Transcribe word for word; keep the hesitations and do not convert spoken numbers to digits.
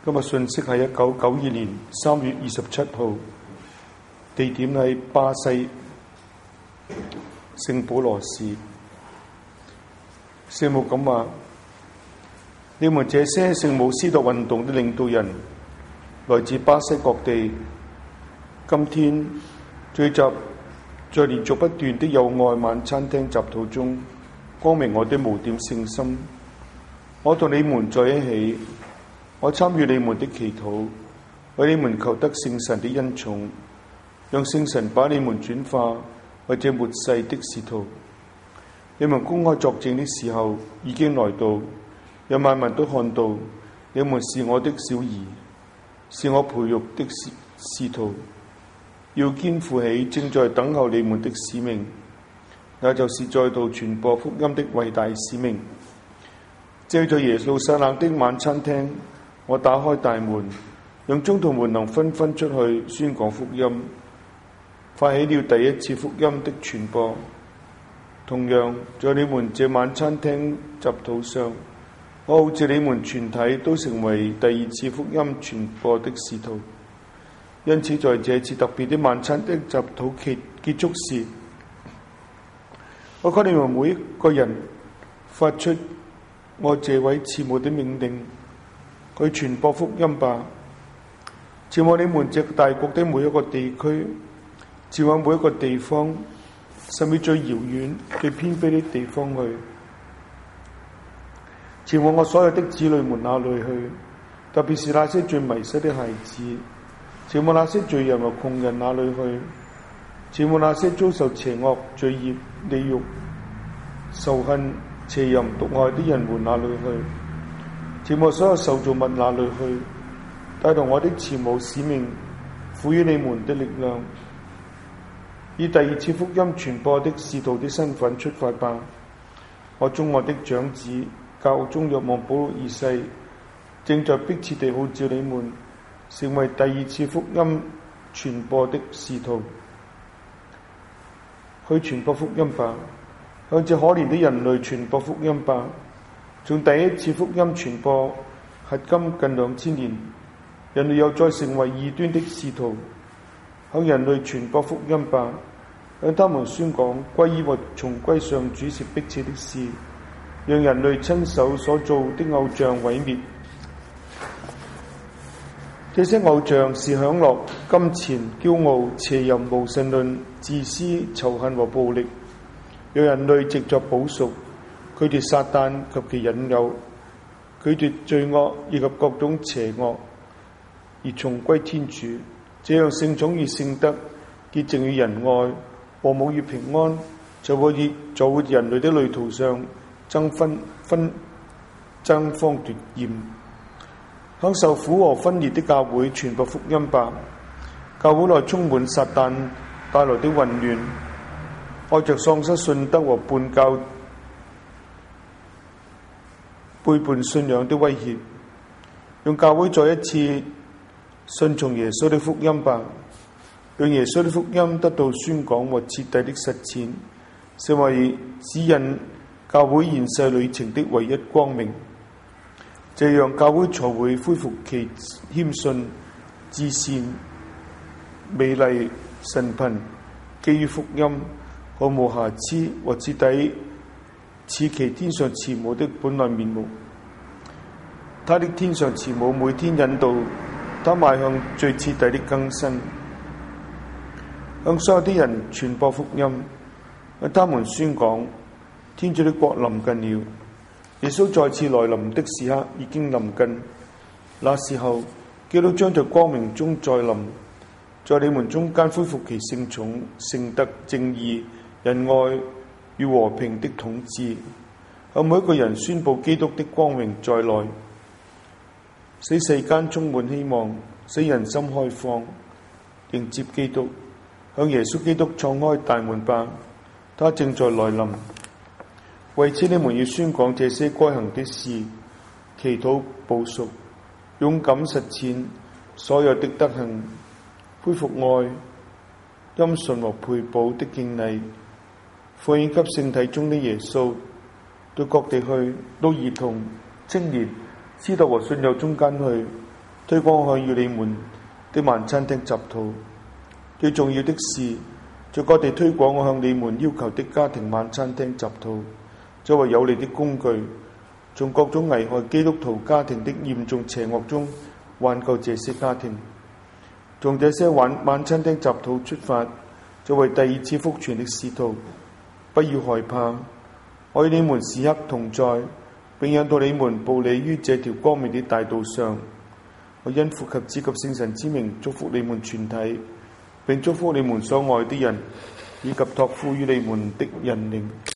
今日信息係一九九二年三月二十七號，地點喺巴西聖保羅市。聖母咁話：你們這些聖母司鐸運動的領導人，來自巴西各地，今天聚集在連續不斷的友愛晚餐廳集禱中，光明我的無點聖心。我同你們在一起，我參與你們的祈禱，為你們求得聖神的恩寵，讓聖神把你們轉化為這末世的使徒。你們公開作證的時候已經來到，讓萬民都看到你們是我的小兒，是我培育的使徒，要肩負起正在等候你們的使命，那就是再度傳播福音的偉大使命。借着耶路撒冷的晚餐廳，我打開大門，讓宗徒們能紛紛出去宣講福音，發起了第一次福音的傳播。同樣，在你們這晚餐廳集禱上，我號召你們全體都成為第二次福音傳播的使徒。因此，在這次特別的晚餐廳集禱結結束時，我給你們每一個人發出我這位慈母的命令，去傳播福音吧，前往你們這大國的每一個地區，前往每一個地方，甚至最遙遠、最偏僻的地方去，前往我所有的子女們那裏去，特別是那些最迷失的孩子，前往那些罪人和窮人那裏去，前往那些遭受邪惡、罪孽、地獄、仇恨、邪淫、毒害的人們那裏去，前往所有受造物那裏去，帶同我的慈母使命，賦予你們的力量，以第二次福音傳播的使徒的身份出發吧。我忠愛的長子教宗若望保祿二世正在迫切地號召你們成為第二次福音傳播的使徒，去傳播福音吧，向這可憐的人類傳播福音吧。從第一次福音傳播迄今近兩千年，人類又再成為異端的使徒，向人類傳播福音吧，向他們宣講歸依和重歸上主是迫切的事，讓人類親手所造的偶像毀滅。這些偶像是享樂、金錢、驕傲、邪淫、無神論、自私、仇恨和暴力，讓人類藉着補贖拒絕撒旦及其引誘，拒絕罪惡以及各種邪惡，而重歸天主。這樣聖寵與聖德、潔淨與仁愛、和睦與平安，就會以在活人類的旅途上爭分分爭方奪艷。向受苦和分裂的教會傳播福音吧。教會內充滿撒旦帶來的混亂，愛着喪失信德和叛教背叛信仰的威脅，用教會再一次順從耶穌的福音吧，讓耶穌的福音得到宣講和徹底的實踐，成為指引教會現世旅程的唯一光明。這樣教會才會恢復其謙遜、至善、美麗、神貧，基於福音毫無瑕疵和徹底似其天上慈母的本來面目。他的天上慈母每天引導他邁向最徹底的更新，向所有的人傳播福音，向他們宣講天主的國臨近了，耶穌再次來臨的時刻已經臨近。那時候，基督將在光明中再臨，在你們中間恢復其聖寵、聖德、正義、仁愛與和平的統治，向每一個人宣佈基督的光榮再來，使世間充滿希望，使人心開放，迎接基督，向耶穌基督敞開大門吧，他正在來臨。為此，你們要宣講這些該行的事，祈禱報贖，勇敢實踐所有的德行，恢復愛、欽順和賠補的敬禮，奉獻給聖體中的耶穌，到各地去，到兒童、青年、使徒和信友中間去， 推廣向與你們的晚餐廳集禱。最重要的是，在各地推廣我向你們要求的家庭晚餐廳集禱，作為有力的工具，從各種危害基督徒家庭的嚴重邪惡中挽救這些家庭。從這些晚晚餐廳集禱出發，作為第二次福傳的使徒，不要害怕，我與你們時刻同在，並引導你們步履於這條光明的大道上。我因父及子及聖神之名祝福你們全體，並祝福你們所愛的人，以及託付於你們的人靈。